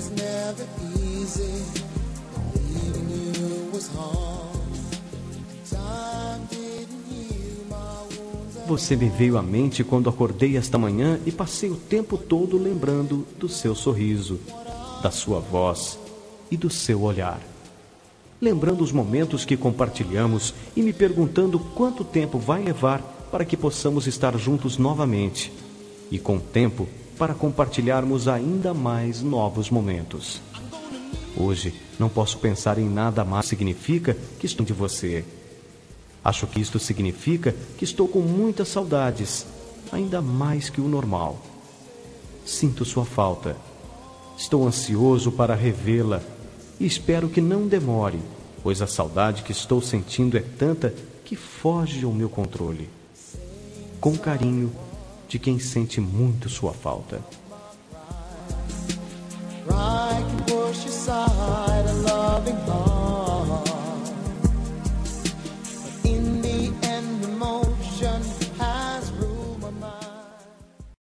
Você me veio à mente quando acordei esta manhã e passei o tempo todo lembrando do seu sorriso, da sua voz e do seu olhar. Lembrando os momentos que compartilhamos e me perguntando quanto tempo vai levar para que possamos estar juntos novamente. E com tempo para compartilharmos ainda mais novos momentos. Hoje não posso pensar em nada mais significa que estou de você. Acho que isto significa que estou com muitas saudades, ainda mais que o normal. Sinto sua falta. Estou ansioso para revê-la e espero que não demore, pois a saudade que estou sentindo é tanta que foge ao meu controle. Com carinho, de quem sente muito sua falta.